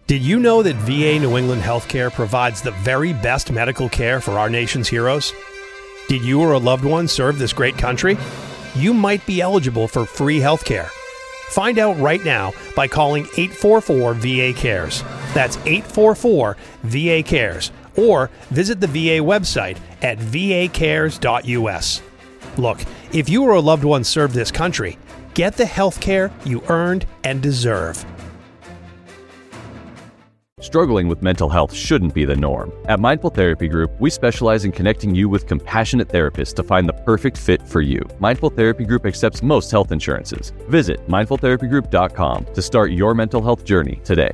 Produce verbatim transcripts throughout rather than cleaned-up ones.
Did you know that V A New England Healthcare provides the very best medical care for our nation's heroes? Did you or a loved one serve this great country? You might be eligible for free healthcare. Find out right now by calling eight four four V A cares. That's eight four four V A cares. Or visit the V A website at v a cares dot u s. Look, if you or a loved one served this country, get the health care you earned and deserve. Struggling with mental health shouldn't be the norm. At Mindful Therapy Group, we specialize in connecting you with compassionate therapists to find the perfect fit for you. Mindful Therapy Group accepts most health insurances. Visit mindful therapy group dot com to start your mental health journey today.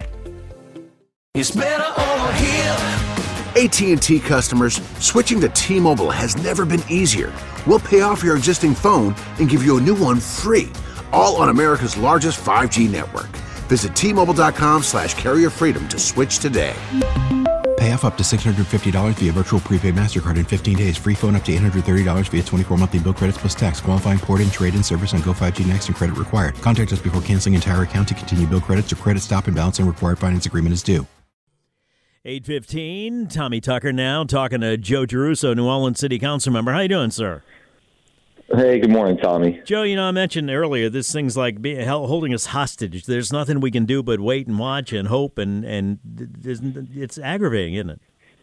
It's better over here. A T and T customers, switching to T-Mobile has never been easier. We'll pay off your existing phone and give you a new one free, all on America's largest five G network. Visit T Mobile dot com slash carrier freedom to switch today. Pay off up to six hundred fifty dollars via virtual prepaid MasterCard in fifteen days. Free phone up to eight hundred thirty dollars via twenty-four monthly bill credits plus tax. Qualifying port-in, trade-in service on Go five G Next and credit required. Contact us before canceling entire account to continue bill credits or credit stop and balance and required finance agreement is due. eight fifteen, Tommy Tucker now talking to Joe Giarrusso, New Orleans City Council member. How you doing, sir? Hey, good morning, Tommy. Joe, you know, I mentioned earlier, this thing's like be, holding us hostage. There's nothing we can do but wait and watch and hope, and, and it's aggravating, isn't it?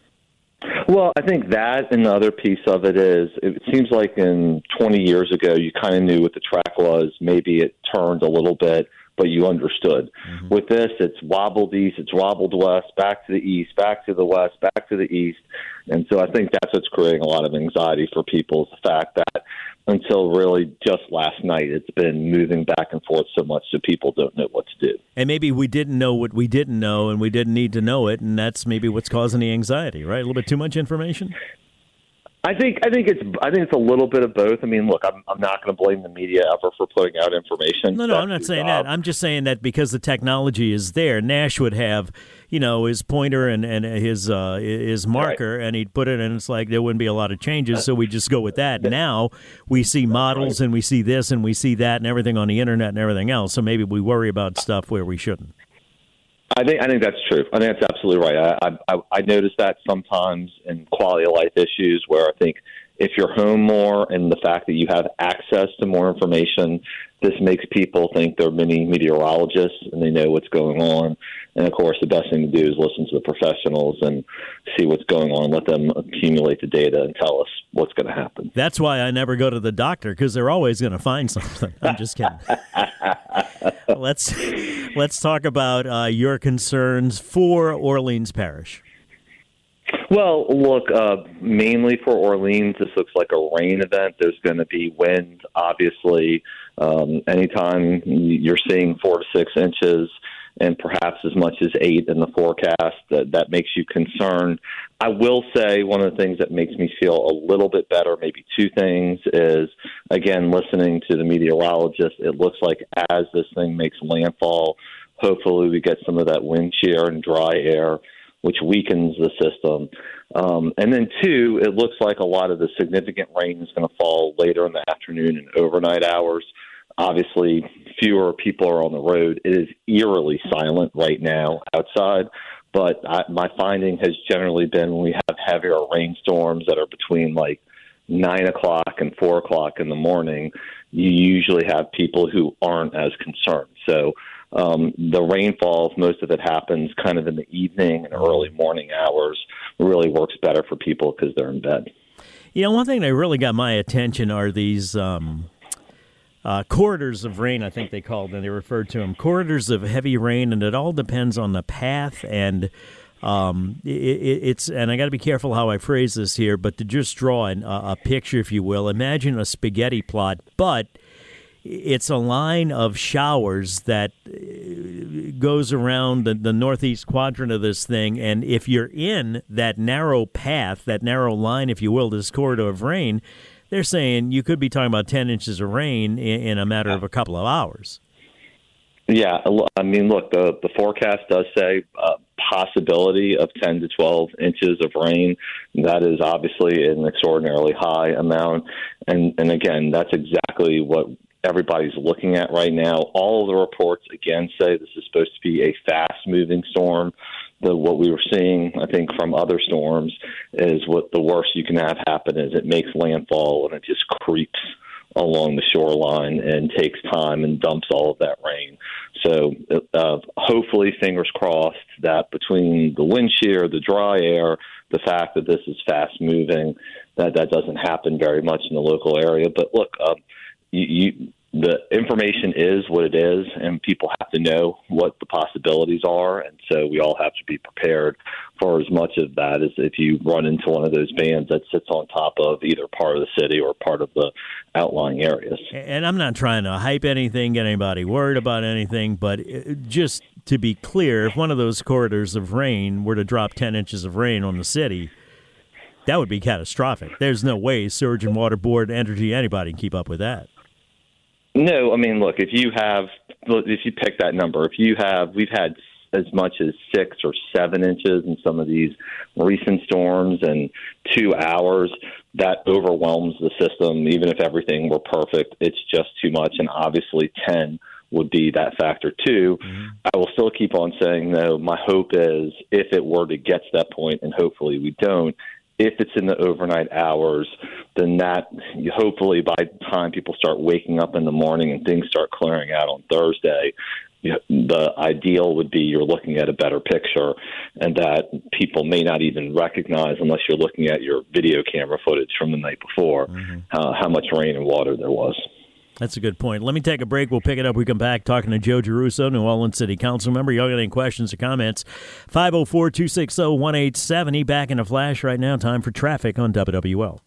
Well, I think that and the other piece of it is, it seems like in twenty years ago, you kind of knew what the track was. Maybe it turned a little bit, but you understood. Mm-hmm. With this, it's wobbled east, it's wobbled west, back to the east, back to the west, back to the east. And so I think that's what's creating a lot of anxiety for people, is the fact that until really just last night, it's been moving back and forth so much that people don't know what to do. And maybe we didn't know what we didn't know, and we didn't need to know it, and that's maybe what's causing the anxiety, right? A little bit too much information? I think I think it's I think it's a little bit of both. I mean, look, I'm I'm not going to blame the media ever for putting out information. No, no, I'm not saying that. I'm just saying that because the technology is there, Nash would have, you know, his pointer and, and his uh, his marker, right, and he'd put it, and it's like there wouldn't be a lot of changes, so we just go with that. Now we see models, right, and we see this and we see that and everything on the internet and everything else, so maybe we worry about stuff where we shouldn't. I think I think that's true. I think that's absolutely right. I I, I notice that sometimes in quality of life issues, where I think if you're home more and the fact that you have access to more information, this makes people think they're mini meteorologists and they know what's going on. And of course, the best thing to do is listen to the professionals and see what's going on. Let them accumulate the data and tell us what's going to happen. That's why I never go to the doctor, because they're always going to find something. I'm just kidding. let's let's talk about uh, your concerns for Orleans Parish. Well, look, uh, mainly for Orleans, this looks like a rain event. There's going to be wind, obviously. Um, anytime you're seeing four to six inches and perhaps as much as eight in the forecast, that, that makes you concerned. I will say one of the things that makes me feel a little bit better, maybe two things, is, again, listening to the meteorologist, it looks like as this thing makes landfall, hopefully we get some of that wind shear and dry air, which weakens the system. Um, and then, two, it looks like a lot of the significant rain is going to fall later in the afternoon and overnight hours. Obviously, fewer people are on the road. It is eerily silent right now outside, but I, my finding has generally been when we have heavier rainstorms that are between like nine o'clock and four o'clock in the morning, you usually have people who aren't as concerned. So um, the rainfall, most of it happens kind of in the evening and early morning hours, really works better for people because they're in bed. You know, one thing that really got my attention are these um, uh, corridors of rain, I think they called them. They referred to them corridors of heavy rain, and it all depends on the path. And um, it, it's and I got to be careful how I phrase this here, but to just draw an, a, a picture, if you will, imagine a spaghetti plot, but it's a line of showers that goes around the, the northeast quadrant of this thing, and if you're in that narrow path, that narrow line, if you will, this corridor of rain, they're saying you could be talking about ten inches of rain in, in a matter of a couple of hours. Yeah, I mean, look, the, the forecast does say uh, possibility of ten to twelve inches of rain. That is obviously an extraordinarily high amount, and, and again, that's exactly what everybody's looking at right now. All of the reports, again, say this is supposed to be a fast-moving storm. The, what we were seeing, I think, from other storms is what the worst you can have happen is it makes landfall and it just creeps along the shoreline and takes time and dumps all of that rain. So uh, hopefully, fingers crossed, that between the wind shear, the dry air, the fact that this is fast-moving, that that doesn't happen very much in the local area. But look, uh, you, you the information is what it is, and people have to know what the possibilities are, and so we all have to be prepared for as much of that as if you run into one of those bands that sits on top of either part of the city or part of the outlying areas. And I'm not trying to hype anything, get anybody worried about anything, but just to be clear, if one of those corridors of rain were to drop ten inches of rain on the city, that would be catastrophic. There's no way Surge and Water Board, Energy, anybody can keep up with that. No, I mean, look, if you have, if you pick that number, if you have, we've had as much as six or seven inches in some of these recent storms in two hours, that overwhelms the system. Even if everything were perfect, it's just too much. And obviously ten would be that factor too. Mm-hmm. I will still keep on saying, though, my hope is if it were to get to that point, and hopefully we don't, if it's in the overnight hours, then that hopefully by the time people start waking up in the morning and things start clearing out on Thursday, you know, the ideal would be you're looking at a better picture, and that people may not even recognize, unless you're looking at your video camera footage from the night before, mm-hmm. uh, how much rain and water there was. That's a good point. Let me take a break. We'll pick it up. We come back talking to Joe Giarrusso, New Orleans City Council member. Y'all got any questions or comments? five oh four, two six oh, one eight seven oh. Back in a flash right now. Time for traffic on W W L.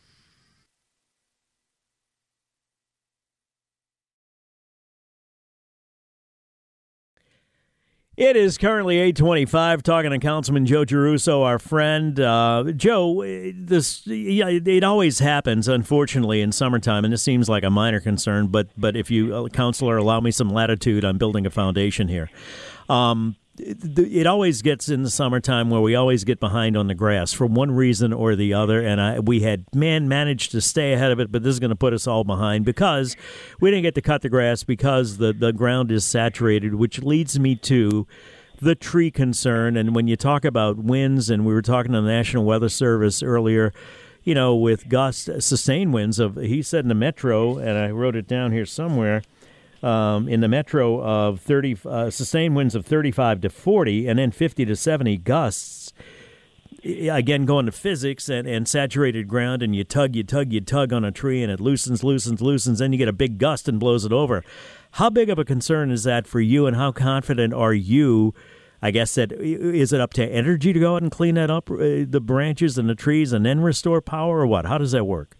It is currently eight twenty-five, talking to Councilman Joe Giarrusso, our friend. Uh, Joe, this yeah, it always happens, unfortunately, in summertime, and this seems like a minor concern, but but if you, uh, Counselor, allow me some latitude, I'm building a foundation here. Um, it, it always gets in the summertime where we always get behind on the grass for one reason or the other, and I, we had, man, managed to stay ahead of it, but this is going to put us all behind because we didn't get to cut the grass because the, the ground is saturated, which leads me to the tree concern. And when you talk about winds, and we were talking to the National Weather Service earlier, you know, with gusts, sustained winds of, he said in the metro, and I wrote it down here somewhere, Um, in the metro of thirty uh, sustained winds of thirty-five to forty, and then fifty to seventy gusts. Again, going to physics and, and saturated ground, and you tug, you tug, you tug on a tree, and it loosens, loosens, loosens. Then you get a big gust and blows it over. How big of a concern is that for you, and how confident are you? I guess that is it up to Energy to go out and clean that up, uh, the branches and the trees, and then restore power, or what? How does that work?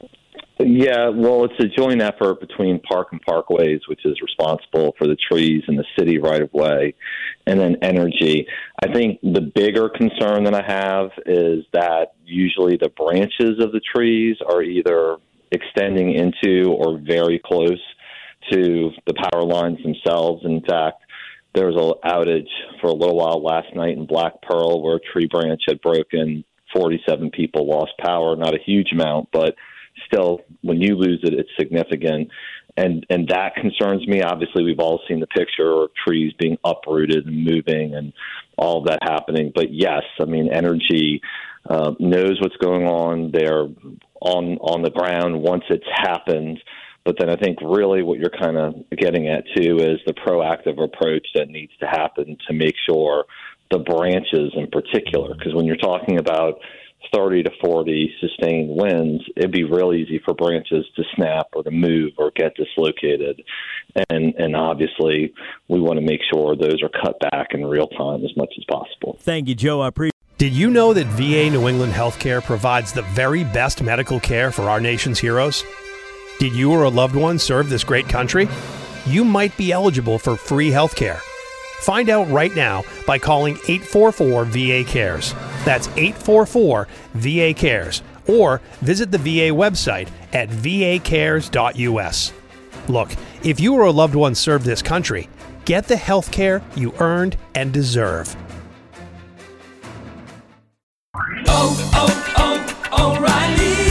Yeah, well, it's a joint effort between Park and Parkways, which is responsible for the trees and the city right-of-way, and then Energy. I think the bigger concern that I have is that usually the branches of the trees are either extending into or very close to the power lines themselves. In fact, there was an outage for a little while last night in Black Pearl where a tree branch had broken. forty-seven people lost power, not a huge amount, but still, when you lose it, it's significant, and and that concerns me. Obviously, we've all seen the picture of trees being uprooted and moving and all of that happening. But yes, I mean, Energy uh, knows what's going on. They're on on the ground once it's happened. But then I think really what you're kind of getting at, too, is the proactive approach that needs to happen to make sure the branches in particular, because when you're talking about thirty to forty sustained winds, it'd be real easy for branches to snap or to move or get dislocated. And and obviously, we want to make sure those are cut back in real time as much as possible. Thank you, Joe. I appreciate it. Did you know that V A New England Healthcare provides the very best medical care for our nation's heroes? Did you or a loved one serve this great country? You might be eligible for free healthcare. Find out right now by calling eight four four V A cares. That's eight four four V A cares. Or visit the V A website at v a cares dot u s. Look, if you or a loved one served this country, get the health care you earned and deserve. Oh, oh, oh, O'Reilly. For a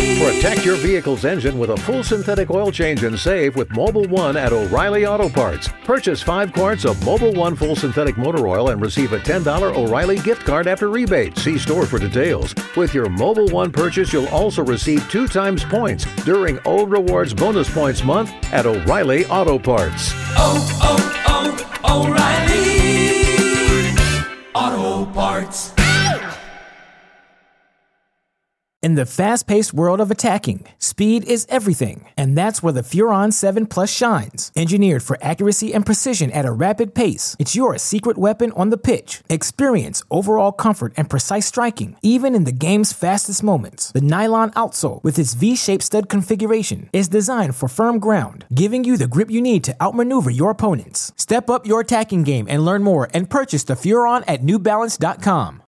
Protect your vehicle's engine with a full synthetic oil change and save with Mobil one at O'Reilly Auto Parts. Purchase five quarts of Mobil one full synthetic motor oil and receive a ten dollars O'Reilly gift card after rebate. See store for details. With your Mobil one purchase, you'll also receive two times points during O Rewards Bonus Points Month at O'Reilly Auto Parts. Oh, oh, oh, O'Reilly Auto Parts. In the fast-paced world of attacking, speed is everything, and that's where the Furon seven Plus shines. Engineered for accuracy and precision at a rapid pace, it's your secret weapon on the pitch. Experience overall comfort and precise striking, even in the game's fastest moments. The nylon outsole, with its V-shaped stud configuration, is designed for firm ground, giving you the grip you need to outmaneuver your opponents. Step up your attacking game and learn more and purchase the Furon at New Balance dot com.